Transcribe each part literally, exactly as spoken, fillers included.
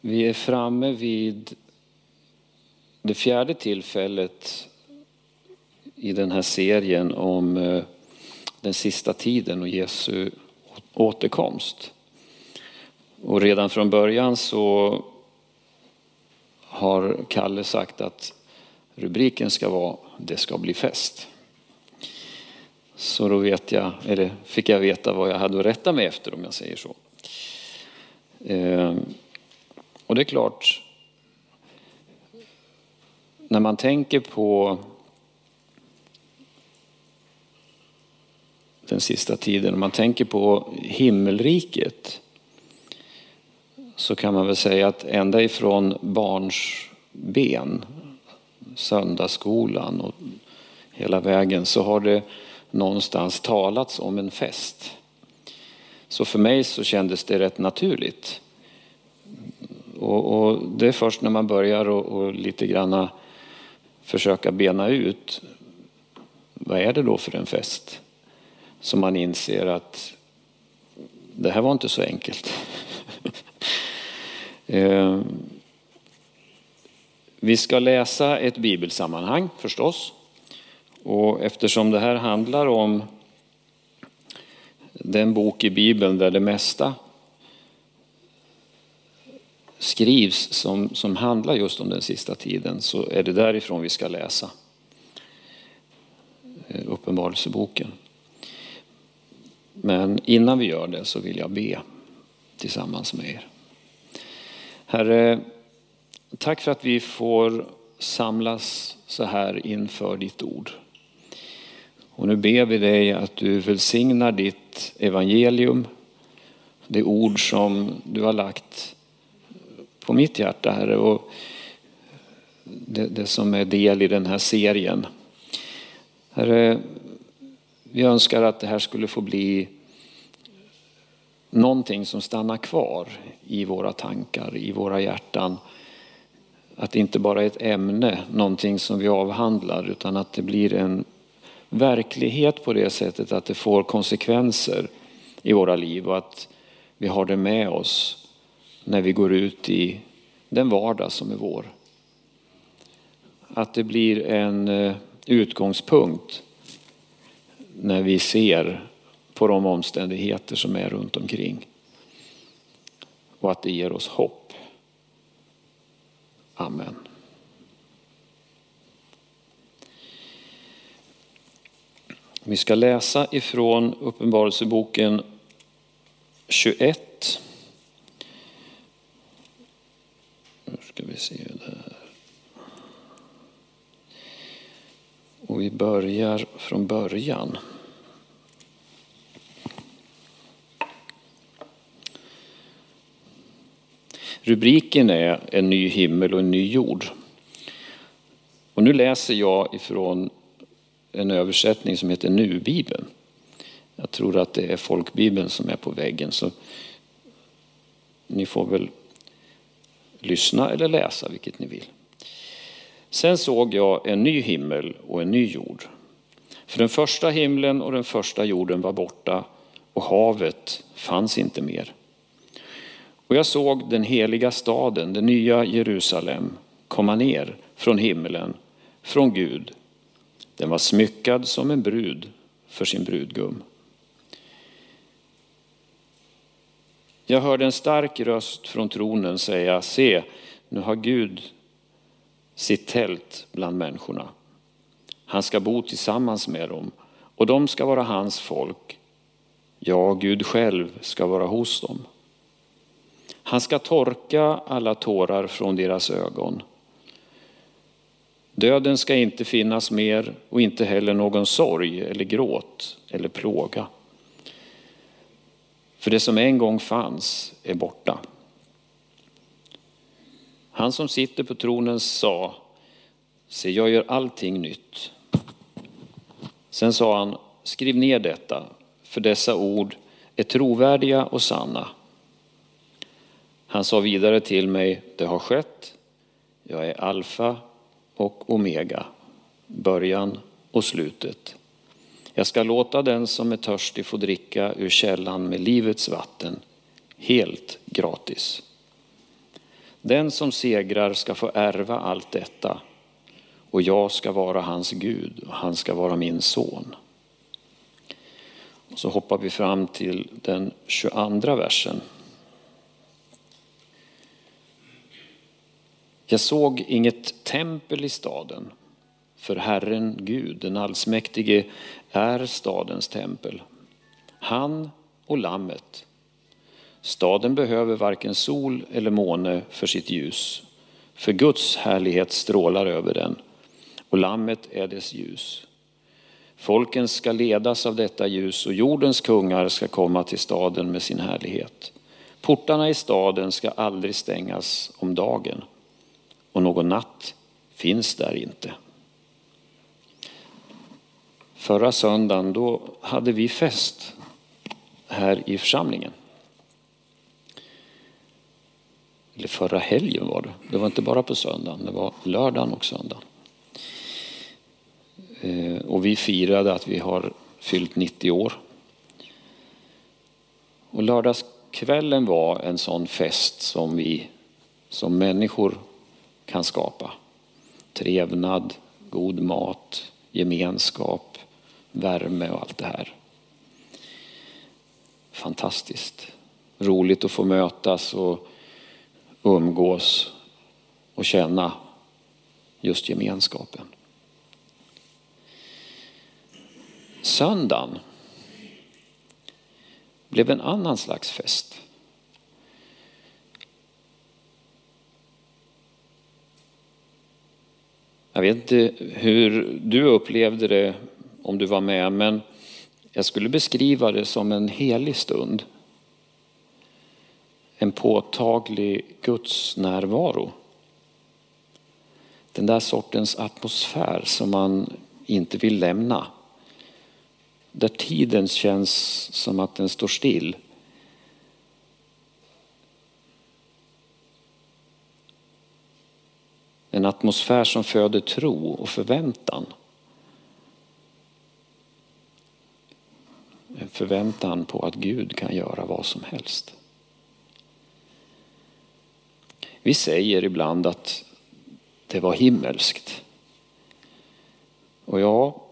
Vi är framme vid det fjärde tillfället i den här serien om den sista tiden och Jesu återkomst. Och redan från början så har Kalle sagt att rubriken ska vara "Det ska bli fest". Så då vet jag, eller fick jag veta vad jag hade att rätta mig efter, om jag säger så. Eh, och det är klart, när man tänker på den sista tiden, om man tänker på himmelriket, så kan man väl säga att ända ifrån barns ben, söndagsskolan och hela vägen, så har det någonstans talats om en fest. Så för mig så kändes det rätt naturligt. Och, och det är först när man börjar och, och lite granna försöka bena ut vad är det då för en fest, som man inser att det här var inte så enkelt. eh, vi ska läsa ett bibelsammanhang förstås. Och eftersom det här handlar om den bok i Bibeln där det mesta skrivs som, som handlar just om den sista tiden, så är det därifrån vi ska läsa Uppenbarelseboken. Men innan vi gör det så vill jag be tillsammans med er. Herre, tack för att vi får samlas så här inför ditt ord. Och nu ber vi dig att du välsignar ditt evangelium, det ord som du har lagt på mitt hjärta, Herre, och det, det som är del i den här serien. Herre, vi önskar att det här skulle få bli någonting som stannar kvar i våra tankar, i våra hjärtan. Att det inte bara är ett ämne, någonting som vi avhandlar, utan att det blir en verklighet på det sättet att det får konsekvenser i våra liv och att vi har det med oss när vi går ut i den vardag som är vår. Att det blir en utgångspunkt när vi ser på de omständigheter som är runt omkring. Och att det ger oss hopp. Amen. Vi ska läsa ifrån Uppenbarelseboken tjugoett. Nu ska vi se där. Och vi börjar från början. Rubriken är En ny himmel och en ny jord. Och nu läser jag ifrån en översättning som heter Nu-bibeln. Jag tror att det är folkbibeln som är på väggen, så ni får väl lyssna eller läsa, vilket ni vill. Sen såg jag en ny himmel och en ny jord. För den första himlen och den första jorden var borta och havet fanns inte mer. Och jag såg den heliga staden, det nya Jerusalem, komma ner från himmelen, från Gud. Den var smyckad som en brud för sin brudgum. Jag hörde en stark röst från tronen säga: se, nu har Gud sitt tält bland människorna. Han ska bo tillsammans med dem och de ska vara hans folk. Ja, Gud själv ska vara hos dem. Han ska torka alla tårar från deras ögon. Döden ska inte finnas mer och inte heller någon sorg eller gråt eller plåga. För det som en gång fanns är borta. Han som sitter på tronen sa: se, jag gör allting nytt. Sen sa han: skriv ner detta, för dessa ord är trovärdiga och sanna. Han sa vidare till mig: det har skett. Jag är alfa och omega, början och slutet. Jag ska låta den som är törstig få dricka ur källan med livets vatten, helt gratis. Den som segrar ska få ärva allt detta, och jag ska vara hans Gud och han ska vara min son. Och så hoppar vi fram till den tjugoandra versen. Jag såg inget tempel i staden, för Herren Gud, den allsmäktige, är stadens tempel. Han och lammet. Staden behöver varken sol eller måne för sitt ljus, för Guds härlighet strålar över den, och lammet är dess ljus. Folken ska ledas av detta ljus, och jordens kungar ska komma till staden med sin härlighet. Portarna i staden ska aldrig stängas om dagen, och någon natt finns där inte. Förra söndagen då hade vi fest här i församlingen. Eller förra helgen var det. Det var inte bara på söndagen, det var lördagen och söndagen. Och vi firade att vi har fyllt nittio år. Och lördagskvällen var en sån fest som vi som människor kan skapa. Trevnad, god mat, gemenskap, värme och allt det här. Fantastiskt. Roligt att få mötas och umgås och känna just gemenskapen. Söndagen blev en annan slags fest. Jag vet inte hur du upplevde det om du var med, men jag skulle beskriva det som en helig stund. En påtaglig Guds närvaro. Den där sortens atmosfär som man inte vill lämna. Där tiden känns som att den står still. En atmosfär som föder tro och förväntan. En förväntan på att Gud kan göra vad som helst. Vi säger ibland att det var himmelskt. Och ja,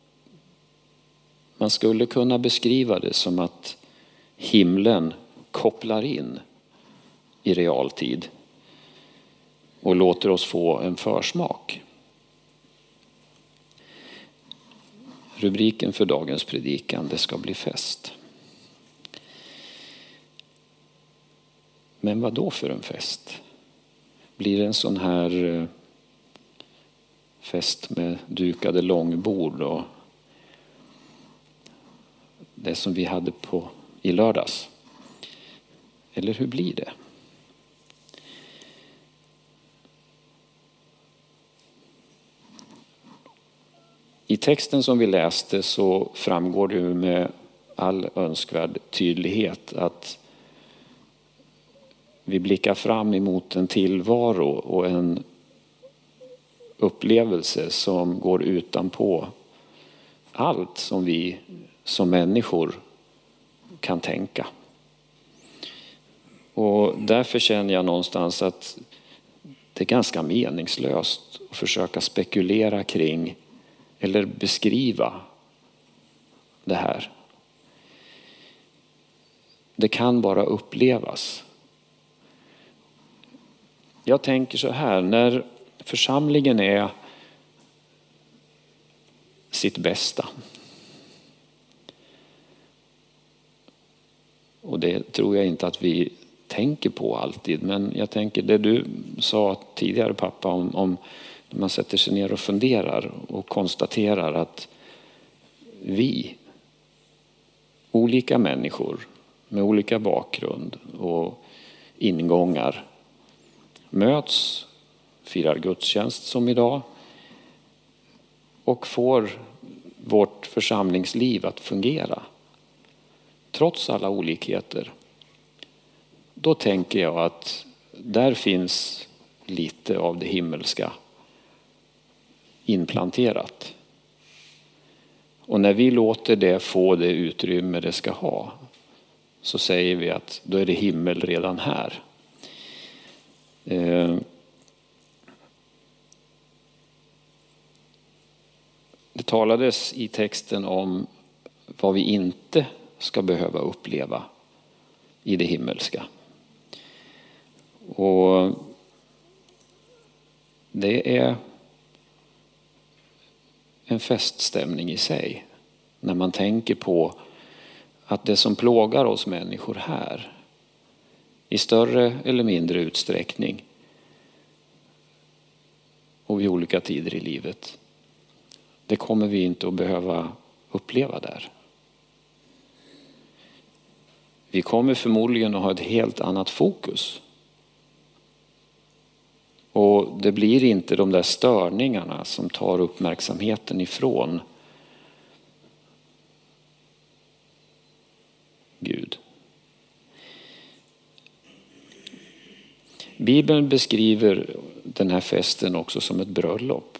man skulle kunna beskriva det som att himlen kopplar in i realtid och låter oss få en försmak. Rubriken för dagens predikan: det ska bli fest. Men vad då för en fest? Blir det en sån här fest med dukade långbord och det som vi hade på i lördags? Eller hur blir det? I texten som vi läste så framgår det med all önskvärd tydlighet att vi blickar fram emot en tillvaro och en upplevelse som går utanpå allt som vi som människor kan tänka. Och därför känner jag någonstans att det är ganska meningslöst att försöka spekulera kring eller beskriva det här. Det kan bara upplevas. Jag tänker så här, när församlingen är sitt bästa. Och det tror jag inte att vi tänker på alltid. Men jag tänker det du sa tidigare, pappa, om, om när man sätter sig ner och funderar och konstaterar att vi, olika människor med olika bakgrund och ingångar, möts, firar gudstjänst som idag och får vårt församlingsliv att fungera trots alla olikheter. Då tänker jag att där finns lite av det himmelska inplanterat. Och när vi låter det få det utrymme det ska ha, så säger vi att då är det himmel redan här. Eh, det talades i texten om vad vi inte ska behöva uppleva i det himmelska. Och det är en feststämning i sig när man tänker på att det som plågar oss människor här i större eller mindre utsträckning och vid olika tider i livet, det kommer vi inte att behöva uppleva där. Vi kommer förmodligen att ha ett helt annat fokus. Och det blir inte de där störningarna som tar uppmärksamheten ifrån Gud. Bibeln beskriver den här festen också som ett bröllop.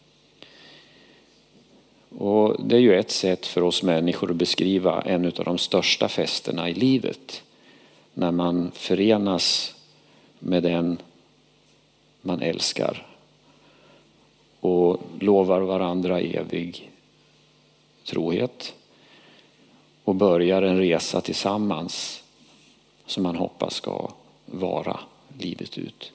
Och det är ju ett sätt för oss människor att beskriva en av de största festerna i livet. När man förenas med den man älskar och lovar varandra evig trohet och börjar en resa tillsammans som man hoppas ska vara livet ut.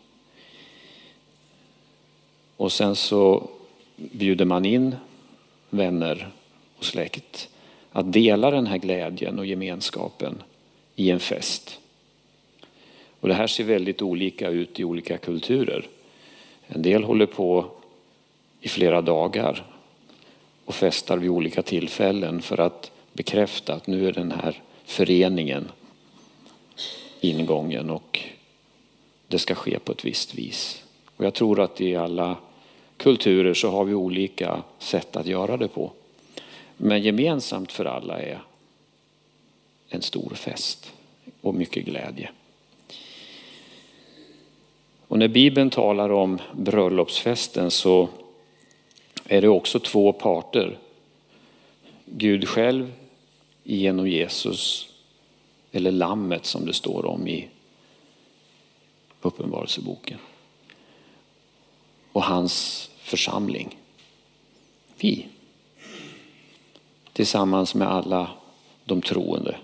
Och sen så bjuder man in vänner och släkt att dela den här glädjen och gemenskapen i en fest. Och det här ser väldigt olika ut i olika kulturer. En del håller på i flera dagar och festar vid olika tillfällen för att bekräfta att nu är den här föreningen ingången och det ska ske på ett visst vis. Och jag tror att i alla kulturer så har vi olika sätt att göra det på. Men gemensamt för alla är en stor fest och mycket glädje. Och när Bibeln talar om bröllopsfesten så är det också två parter. Gud själv genom Jesus, eller lammet som det står om i Uppenbarelseboken. Och hans församling. Vi. Tillsammans med alla de troende.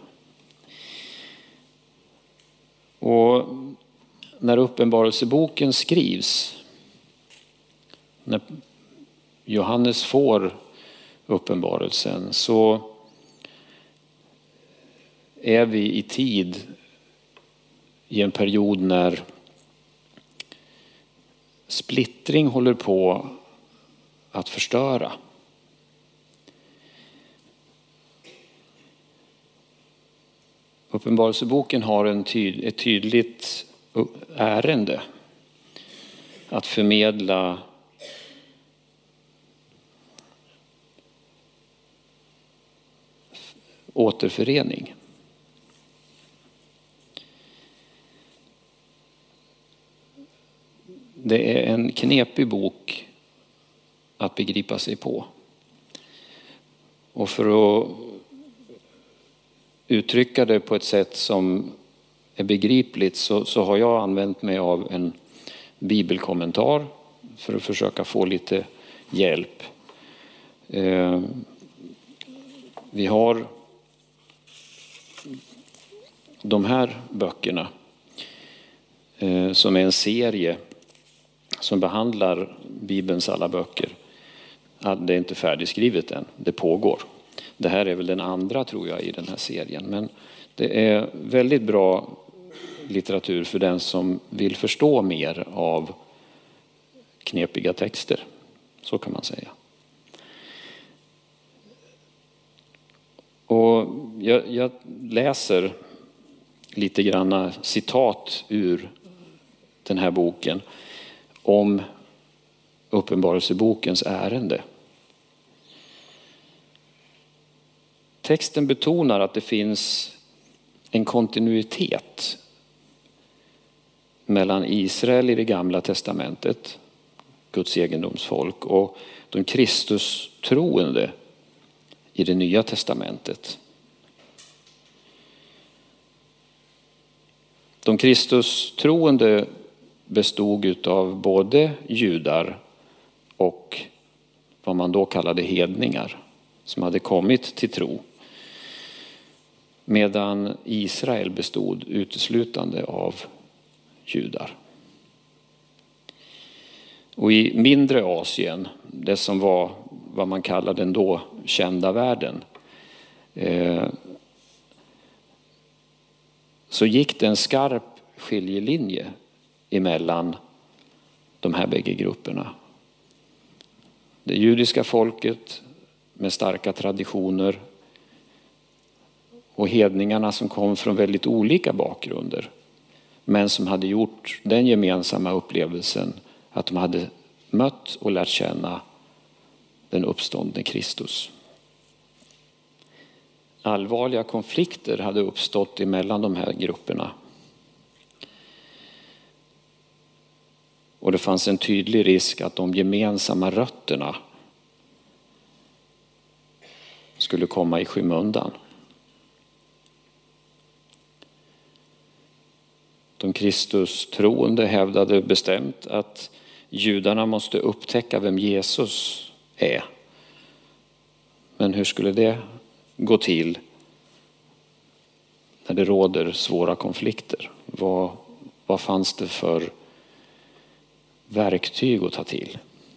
Och när Uppenbarelseboken skrivs, när Johannes får uppenbarelsen, så är vi i tid i en period när splittring håller på att förstöra. Uppenbarelseboken har en tyd, ett tydligt ärende att förmedla återförening. Det är en knepig bok att begripa sig på. Och för att uttrycka det på ett sätt som är begripligt så, så har jag använt mig av en bibelkommentar för att försöka få lite hjälp. Eh, vi har de här böckerna eh, som är en serie som behandlar Bibelns alla böcker. Det är inte färdigskrivet än, det pågår. Det här är väl den andra tror jag i den här serien. Men det är väldigt bra litteratur för den som vill förstå mer av knepiga texter. Så kan man säga. Och jag, jag läser lite granna citat ur den här boken om Uppenbarelsebokens ärende. Texten betonar att det finns en kontinuitet mellan Israel i det gamla testamentet, Guds egendomsfolk, och de Kristus troende i det nya testamentet. De Kristus troende bestod av både judar och vad man då kallade hedningar som hade kommit till tro. Medan Israel bestod uteslutande av judar. Och i mindre Asien, det som var vad man kallade den då kända världen, eh, så gick det en skarp skiljelinje emellan de här bägge grupperna. Det judiska folket med starka traditioner och hedningarna som kom från väldigt olika bakgrunder, men som hade gjort den gemensamma upplevelsen att de hade mött och lärt känna den uppståndne Kristus. Allvarliga konflikter hade uppstått emellan de här grupperna. Och det fanns en tydlig risk att de gemensamma rötterna skulle komma i skymundan. De Kristus troende hävdade bestämt att judarna måste upptäcka vem Jesus är. Men hur skulle det gå till när det råder svåra konflikter? Vad, vad fanns det för verktyg att ta till?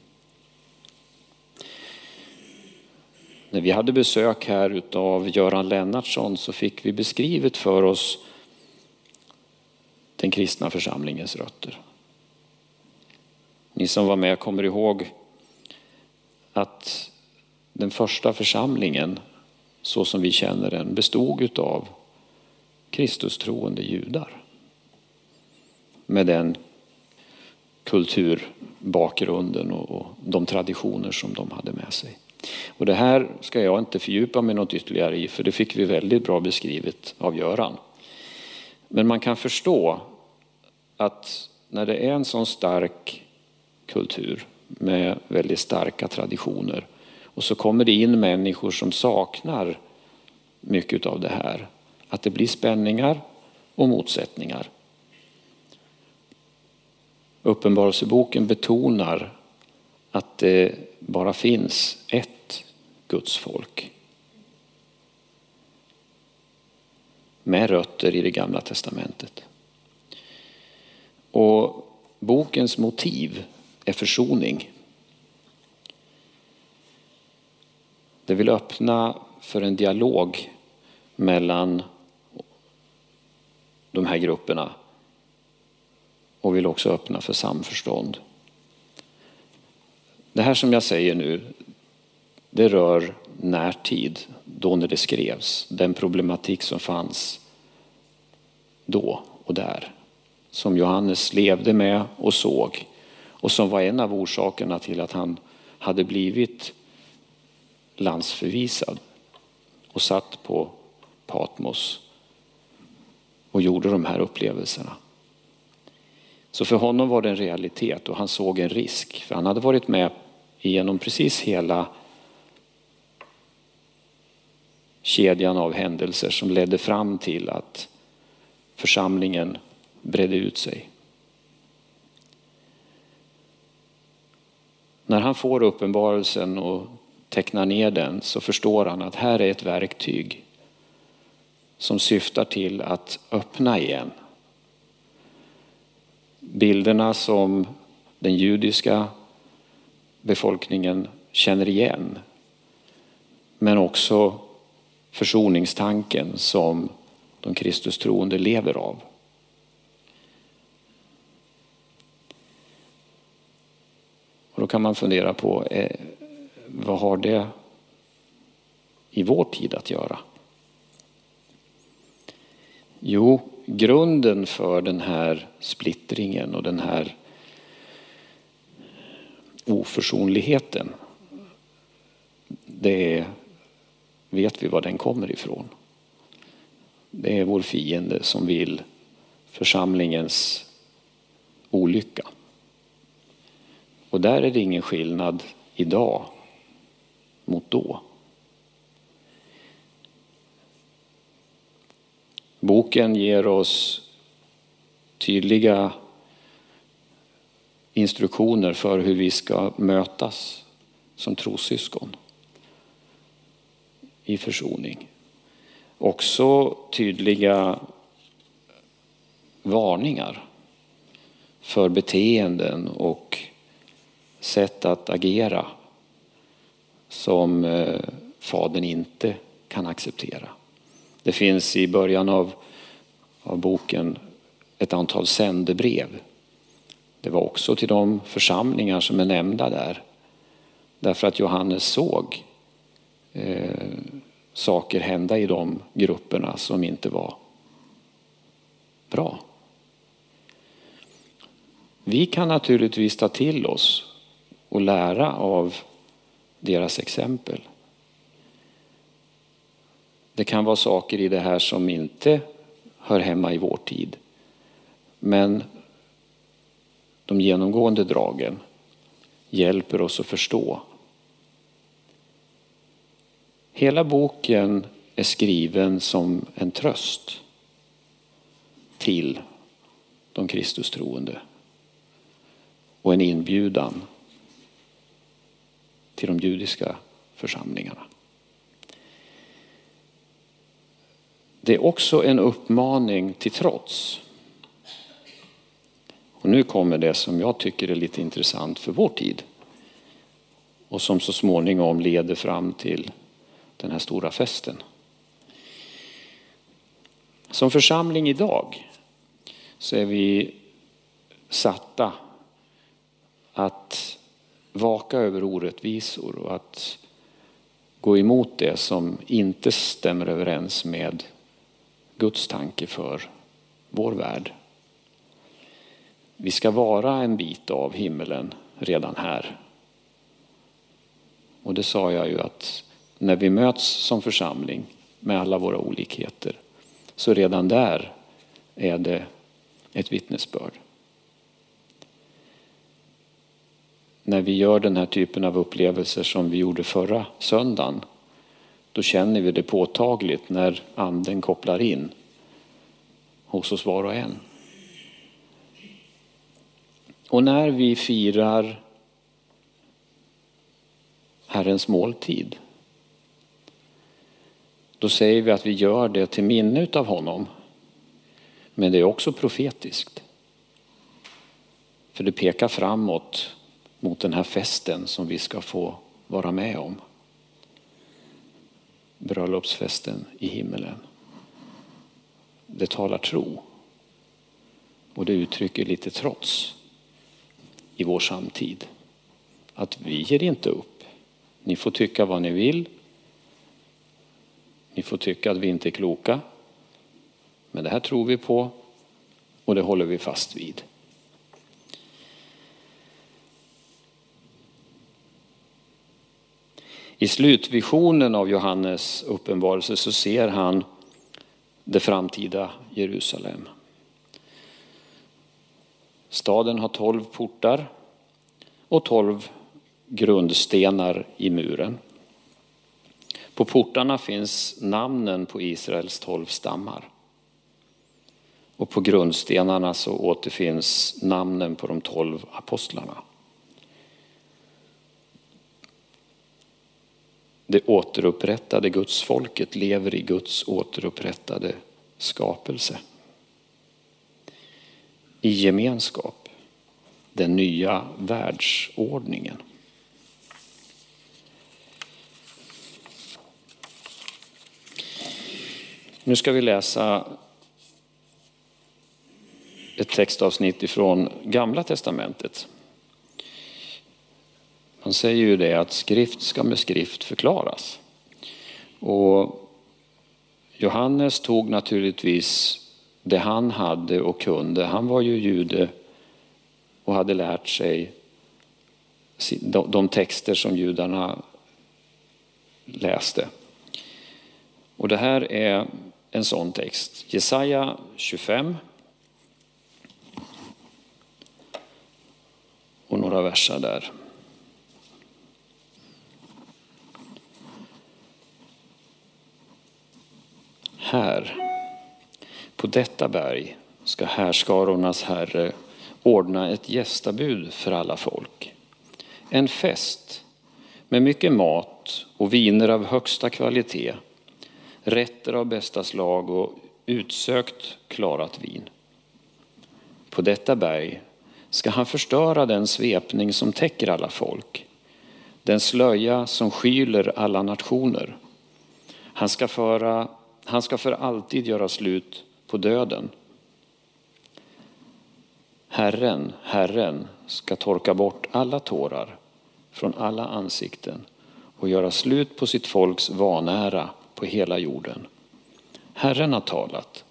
När vi hade besök här av Göran Lennartsson så fick vi beskrivet för oss den kristna församlingens rötter. Ni som var med kommer ihåg att den första församlingen, så som vi känner den, bestod av Kristus troende judar. Med den kulturbakgrunden och de traditioner som de hade med sig. Och det här ska jag inte fördjupa mig något ytterligare i, för det fick vi väldigt bra beskrivet av Göran. Men man kan förstå att när det är en sån stark kultur med väldigt starka traditioner och så kommer det in människor som saknar mycket av det här, att det blir spänningar och motsättningar. Uppenbarelseboken betonar att det bara finns ett Guds folk med rötter i det gamla testamentet. Och bokens motiv är försoning. Det vill öppna för en dialog mellan de här grupperna och vill också öppna för samförstånd. Det här som jag säger nu, det rör närtid, då när det skrevs. Den problematik som fanns då och där. Som Johannes levde med och såg. Och som var en av orsakerna till att han hade blivit landsförvisad. Och satt på Patmos. Och gjorde de här upplevelserna. Så för honom var det en realitet och han såg en risk. För han hade varit med igenom precis hela kedjan av händelser som ledde fram till att församlingen bredde ut sig. När han får uppenbarelsen och tecknar ner den så förstår han att här är ett verktyg som syftar till att öppna igen. Bilderna som den judiska befolkningen känner igen. Men också försoningstanken som de Kristus troende lever av. Och då kan man fundera på eh, vad har det i vår tid att göra? Jo, grunden för den här splittringen och den här oförsonligheten, det är, vet vi var den kommer ifrån. Det är vår fiende som vill församlingens olycka. Och där är det ingen skillnad idag mot då. Boken ger oss tydliga instruktioner för hur vi ska mötas som trossyskon i försoning. Också tydliga varningar för beteenden och sätt att agera som eh, fadern inte kan acceptera. Det finns i början av, av boken ett antal sändebrev. Det var också till de församlingar som är nämnda där. Därför att Johannes såg eh, saker hända i de grupperna som inte var bra. Vi kan naturligtvis ta till oss och lära av deras exempel. Det kan vara saker i det här som inte hör hemma i vår tid. Men de genomgående dragen hjälper oss att förstå. Hela boken är skriven som en tröst till de Kristustroende och en inbjudan till de judiska församlingarna. Det är också en uppmaning till trots. Och nu kommer det som jag tycker är lite intressant för vår tid. Och som så småningom leder fram till den här stora festen. Som församling idag så är vi satta att vaka över orättvisor och att gå emot det som inte stämmer överens med Guds tanke för vår värld. Vi ska vara en bit av himmelen redan här. Och det sa jag ju att när vi möts som församling med alla våra olikheter så redan där är det ett vittnesbörd. När vi gör den här typen av upplevelser som vi gjorde förra söndagen, då känner vi det påtagligt när anden kopplar in hos oss var och en. Och när vi firar Herrens måltid, då säger vi att vi gör det till minne av honom. Men det är också profetiskt. För det pekar framåt mot den här festen som vi ska få vara med om. Bröllopsfesten i himmelen. Det talar tro. Och det uttrycker lite trots i vår samtid. Att vi ger inte upp. Ni får tycka vad ni vill. Ni får tycka att vi inte är kloka. Men det här tror vi på och det håller vi fast vid. I slutvisionen av Johannes uppenbarelse så ser han det framtida Jerusalem. Staden har tolv portar och tolv grundstenar i muren. På portarna finns namnen på Israels tolv stammar. Och på grundstenarna så återfinns namnen på de tolv apostlarna. Det återupprättade Guds folket lever i Guds återupprättade skapelse. I gemenskap, den nya världsordningen. Nu ska vi läsa ett textavsnitt ifrån Gamla testamentet. Man säger ju det att skrift ska med skrift förklaras. Och Johannes tog naturligtvis det han hade och kunde. Han var ju jude och hade lärt sig de texter som judarna läste. Och det här är en sån text. Jesaja tjugofem. Och några verser där. Här, på detta berg, ska härskarornas Herre ordna ett gästabud för alla folk. En fest med mycket mat och viner av högsta kvalitet, rätter av bästa slag och utsökt klarat vin. På detta berg ska han förstöra den svepning som täcker alla folk, den slöja som skyler alla nationer. Han ska, föra, han ska för alltid göra slut på döden. Herren, Herren ska torka bort alla tårar från alla ansikten och göra slut på sitt folks vanära på hela jorden. Herren har talat.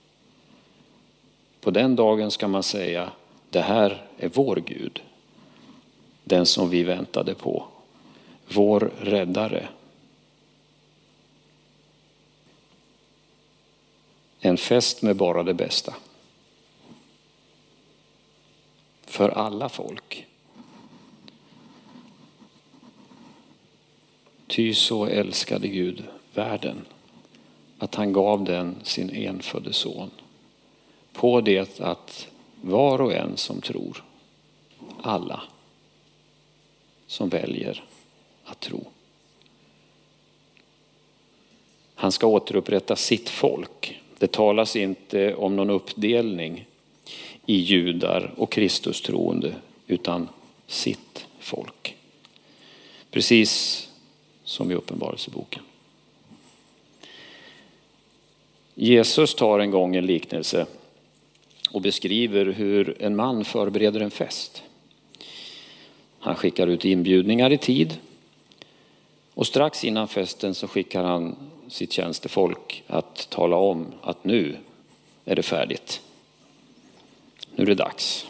På den dagen ska man säga, det här är vår Gud, den som vi väntade på, vår räddare. En fest med bara det bästa. För alla folk. Ty så älskade Gud världen att han gav den sin enfödde son. På det att var och en som tror, alla som väljer att tro. Han ska återupprätta sitt folk. Det talas inte om någon uppdelning i judar och Kristus troende, utan sitt folk. Precis som i Uppenbarelseboken. Jesus tar en gång en liknelse och beskriver hur en man förbereder en fest. Han skickar ut inbjudningar i tid och strax innan festen så skickar han sitt tjänstefolk att tala om att nu är det färdigt. Nu är det dags.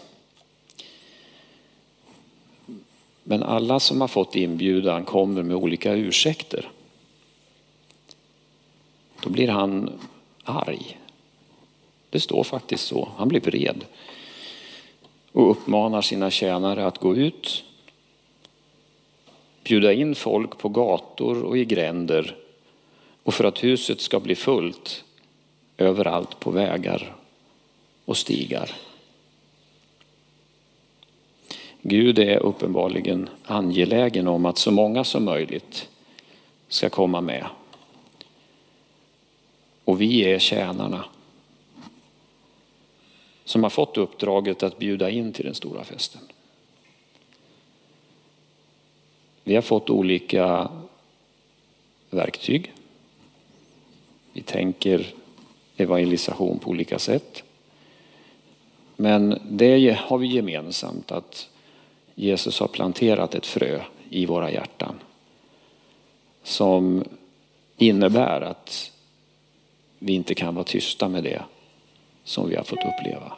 Men alla som har fått inbjudan kommer med olika ursäkter. Då blir han arg. Det står faktiskt så. Han blir vred. Och uppmanar sina tjänare att gå ut. Bjuda in folk på gator och i gränder. Och för att huset ska bli fullt överallt på vägar och stigar. Gud är uppenbarligen angelägen om att så många som möjligt ska komma med. Och vi är tjänarna som har fått uppdraget att bjuda in till den stora festen. Vi har fått olika verktyg. Vi tänker evangelisation på olika sätt. Men det har vi gemensamt att Jesus har planterat ett frö i våra hjärtan som innebär att vi inte kan vara tysta med det som vi har fått uppleva.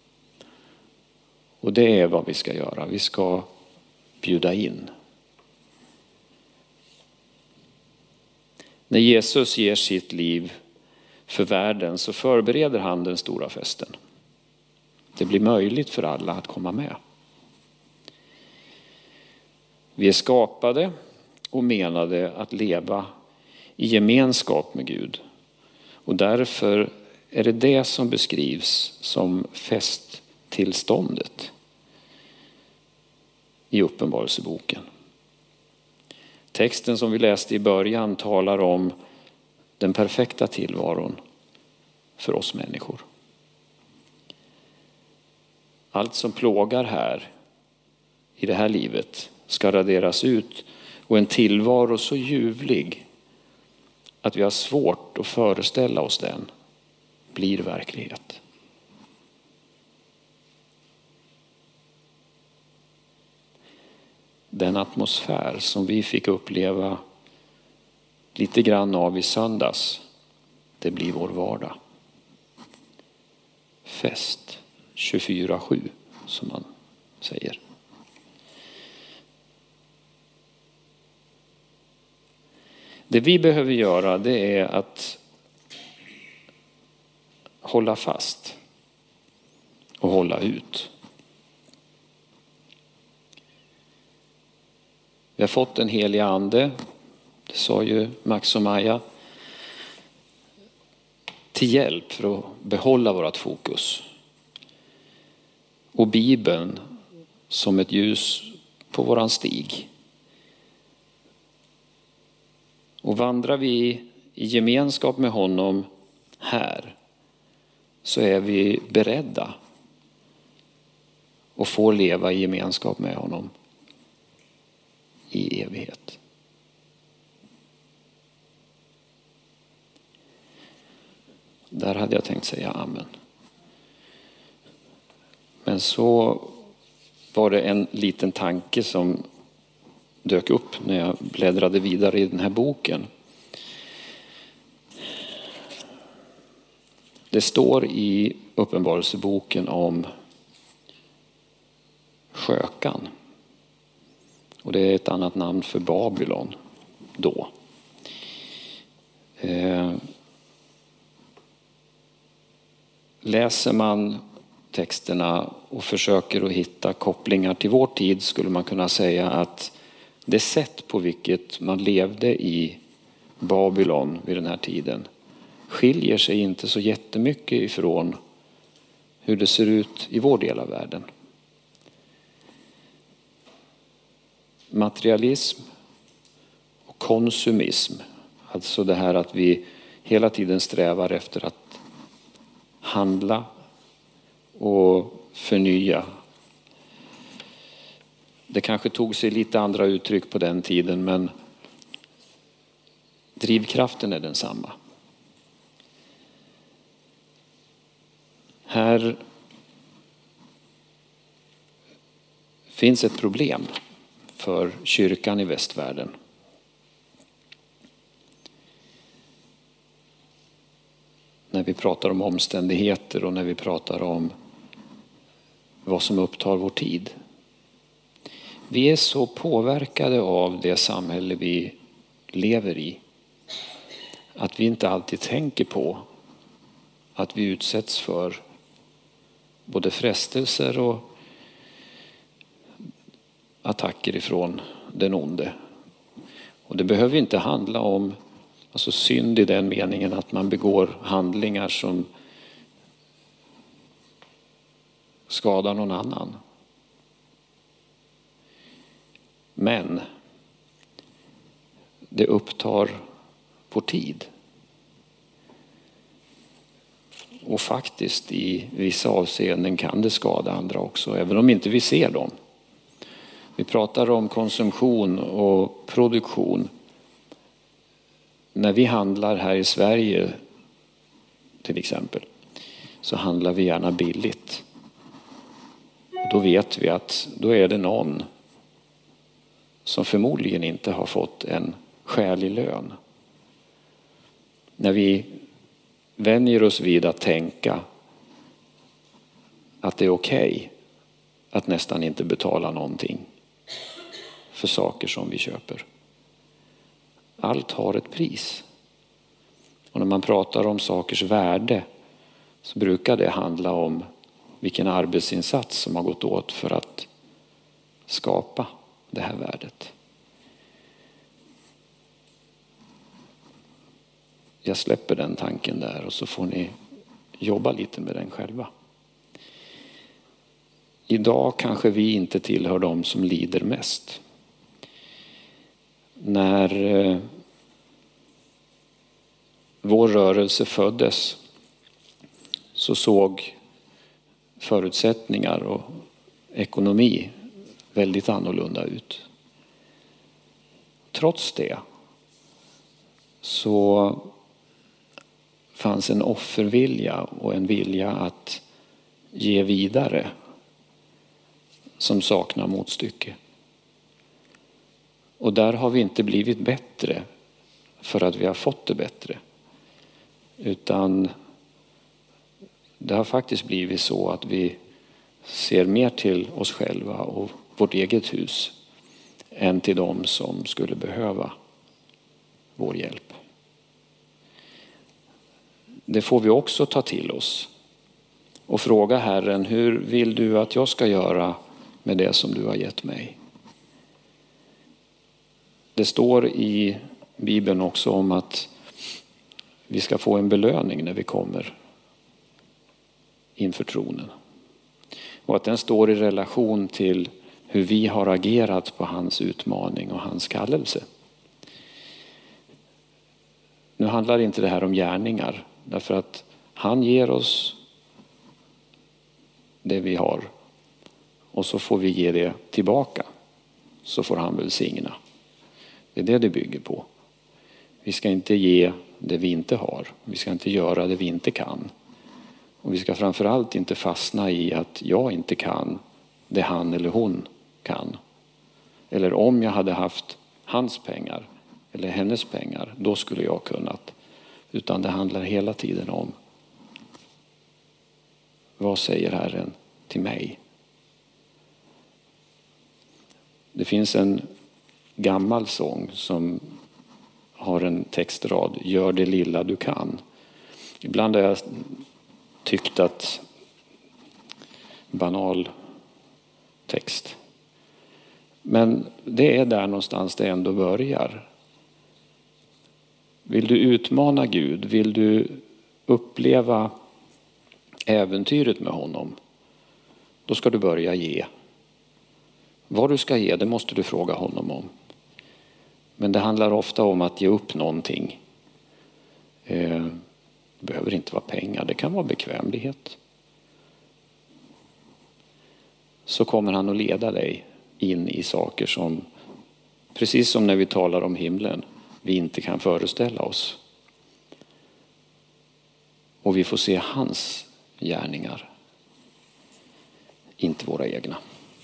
Och det är vad vi ska göra. Vi ska bjuda in. När Jesus ger sitt liv för världen så förbereder han den stora festen. Det blir möjligt för alla att komma med. Vi är skapade och menade att leva i gemenskap med Gud. Och därför är det det som beskrivs som festtillståndet i Uppenbarelseboken. Texten som vi läste i början talar om den perfekta tillvaron för oss människor. Allt som plågar här i det här livet ska raderas ut och en tillvaro så ljuvlig att vi har svårt att föreställa oss den blir verklighet. Den atmosfär som vi fick uppleva lite grann av i söndags, det blir vår vardag. Fest tjugofyra sju som man säger. Det vi behöver göra det är att hålla fast och hålla ut. Vi har fått en helig ande, det sa ju Max och Maja, till hjälp för att behålla vårt fokus. och Bibeln som ett ljus på våran stig. Och vandrar vi i gemenskap med honom här, så är vi beredda och får leva i gemenskap med honom i evighet. Där hade jag tänkt säga amen. Men så var det en liten tanke som dök upp när jag bläddrade vidare i den här boken. Det står i Uppenbarelseboken om skökan. Och det är ett annat namn för Babylon då. Eh, läser man texterna och försöker att hitta kopplingar till vår tid, skulle man kunna säga att det sätt på vilket man levde i Babylon vid den här tiden skiljer sig inte så jättemycket ifrån hur det ser ut i vår del av världen. Materialism och konsumism, alltså det här att vi hela tiden strävar efter att handla och förnya. Det kanske tog sig lite andra uttryck på den tiden, men drivkraften är densamma. Här finns ett problem för kyrkan i västvärlden. När vi pratar om omständigheter och när vi pratar om vad som upptar vår tid. Vi är så påverkade av det samhälle vi lever i att vi inte alltid tänker på att vi utsätts för både frestelser och attacker ifrån den onde. Och det behöver inte handla om alltså synd i den meningen att man begår handlingar som skadar någon annan. Men det upptar vår tid. Och faktiskt i vissa avseenden kan det skada andra också, även om inte vi ser dem. Vi pratar om konsumtion och produktion. När vi handlar här i Sverige till exempel, så handlar vi gärna billigt. Och då vet vi att då är det någon som förmodligen inte har fått en skälig lön. När vi vänjer oss vid att tänka att det är okej att nästan inte betala någonting för saker som vi köper. Allt har ett pris. Och när man pratar om sakers värde så brukar det handla om vilken arbetsinsats som har gått åt för att skapa det här värdet. Jag släpper den tanken där och så får ni jobba lite med den själva. Idag kanske vi inte tillhör de som lider mest. När eh, vår rörelse föddes så såg förutsättningar och ekonomi väldigt annorlunda ut. Trots det så fanns en offervilja och en vilja att ge vidare som saknar motstycke. Och där har vi inte blivit bättre för att vi har fått det bättre. Utan det har faktiskt blivit så att vi ser mer till oss själva och vårt eget hus än till dem som skulle behöva vår hjälp. Det får vi också ta till oss och fråga Herren, hur vill du att jag ska göra med det som du har gett mig? Det står i Bibeln också om att vi ska få en belöning när vi kommer inför tronen. Och att den står i relation till hur vi har agerat på hans utmaning och hans kallelse. Nu handlar inte det här om gärningar, därför att han ger oss det vi har. Och så får vi ge det tillbaka. Så får han välsigna. Det är det det bygger på. Vi ska inte ge det vi inte har. Vi ska inte göra det vi inte kan. Och vi ska framförallt inte fastna i att jag inte kan det han eller hon kan. Eller om jag hade haft hans pengar eller hennes pengar, då skulle jag kunnat. Utan det handlar hela tiden om: vad säger Herren till mig? Det finns en gammal sång som har en textrad: gör det lilla du kan. Ibland har jag tyckt att banal text. Men det är där någonstans det ändå börjar. Vill du utmana Gud? Vill du uppleva äventyret med honom? Då ska du börja ge. Vad du ska ge, det måste du fråga honom om. Men det handlar ofta om att ge upp någonting. Eh, det behöver inte vara pengar, det kan vara bekvämlighet. Så kommer han att leda dig in i saker som, precis som när vi talar om himlen, vi inte kan föreställa oss. Och vi får se hans gärningar, inte våra egna.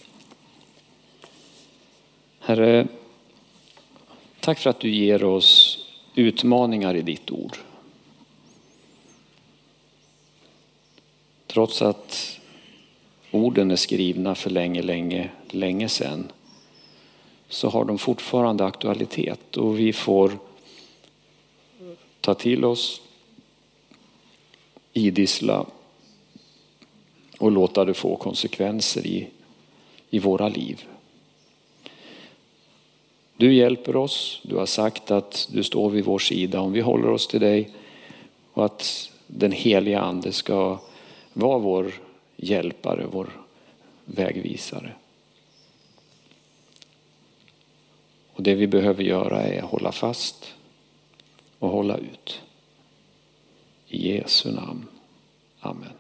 Herre, tack för att du ger oss utmaningar i ditt ord. Trots att orden är skrivna för länge, länge, länge sedan, så har de fortfarande aktualitet. Och vi får ta till oss, idissla och låta det få konsekvenser i, i våra liv. Du hjälper oss. Du har sagt att du står vid vår sida om vi håller oss till dig. Och att den heliga ande ska vara vår hjälpare, vår vägvisare. Och det vi behöver göra är hålla fast och hålla ut. I Jesu namn. Amen.